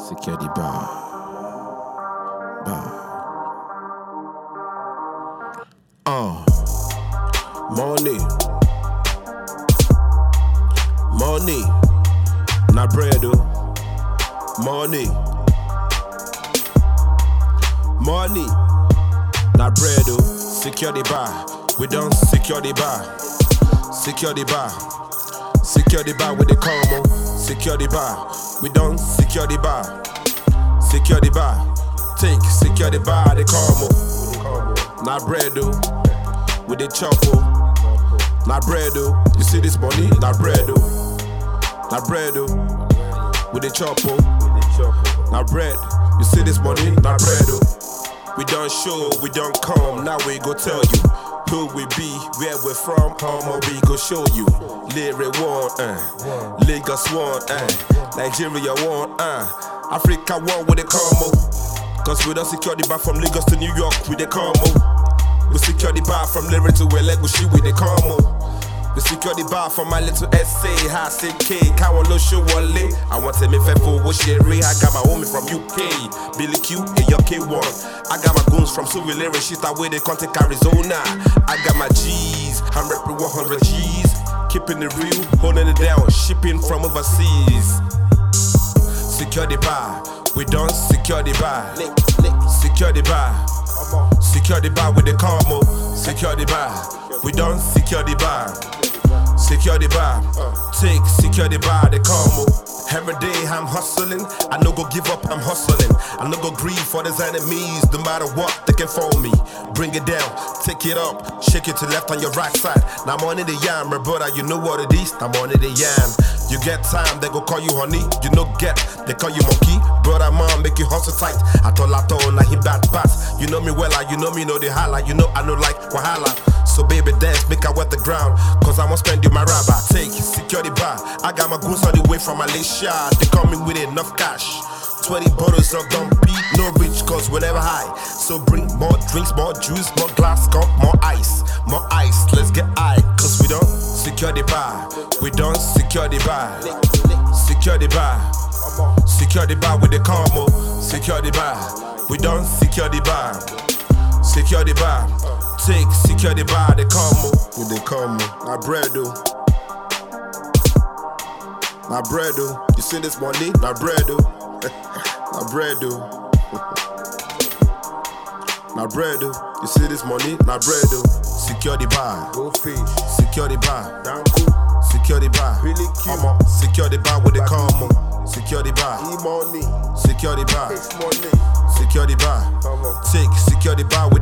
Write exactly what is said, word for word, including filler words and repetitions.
Secure the bar. Bar. Uh. Money. Money. Na bread, oh. Money. Money. Na bread, oh. Secure the bar. We don't secure the bar. Secure the bar. Secure the bar with the combo. Secure the bar. We don't secure the bar. Secure the bar. Think, secure the bar, the combo. Na bread, oh. With the chopper. Na bread, oh. You see this money? Na bread, oh. Na bread, oh. With the chopper. Na bread. You see this money? Na bread, oh. We don't show, we don't come. Now we go tell you who we be, where we're from. Homo, we go show you. Lyric one, uh. Lagos one, uh. Nigeria one, uh. Africa one with the combo. Cause we don't secure the bar from Lagos to New York with the combo. We secure the bar from Lyric to Elegushi with the combo. We secure the bar from my little essay, high sick cake. I want no show one lay. I want to make fair for what she I got my homie from U K, Billy Q, and your K one. I got my goons from Suvilere, shit away they contact Arizona. I got my G's, I'm repping one hundred G's. Keeping it real, holding it down, shipping from overseas. Secure the bar, we don't secure the bar. Secure the bar, secure the bar with the combo. Secure the bar, we don't secure the bar. Secure the bar, take, secure the bar, the combo. Every day I'm hustling, I no go give up, I'm hustling. I no go grieve for these enemies, no matter what, they can phone me. Bring it down, take it up, shake it to left on your right side. Now I'm on the yam, my brother, you know what it is, I'm on the yam. You get time, they go call you honey, you no get, they call you monkey. Brother, mom, make you hustle tight. I told I told, now he bad pass. You know me well, you know me, know the highlight, you know I know like Wahala. So baby dance, make I wet the ground, cause I won't spend you my rubber. Take, secure the bar, I got my goons on the way from Malaysia. They coming with enough cash, twenty bottles of Dom P, no rich cause we're never high. So bring more drinks, more juice, more glass cup, more ice. More ice, let's get high, cause we don't secure the bar. We don't secure the bar. Secure the bar. Secure the bar with the combo. Secure the bar. We don't secure the bar. Secure the bar. Take, secure the bar, the combo. With the combo. Na bread, oh. Na bread, oh. You see this money? Na bread, oh. Na bread, oh. Na bread, oh. You see this money? Na bread, oh. Secure the bar. Go fish. Secure the bar. Danko. Secure the bar. Really cute. Secure the bar with the combo. Secure the bar. E-money. Secure the bar. Money. Secure the bar. Take, secure the bar with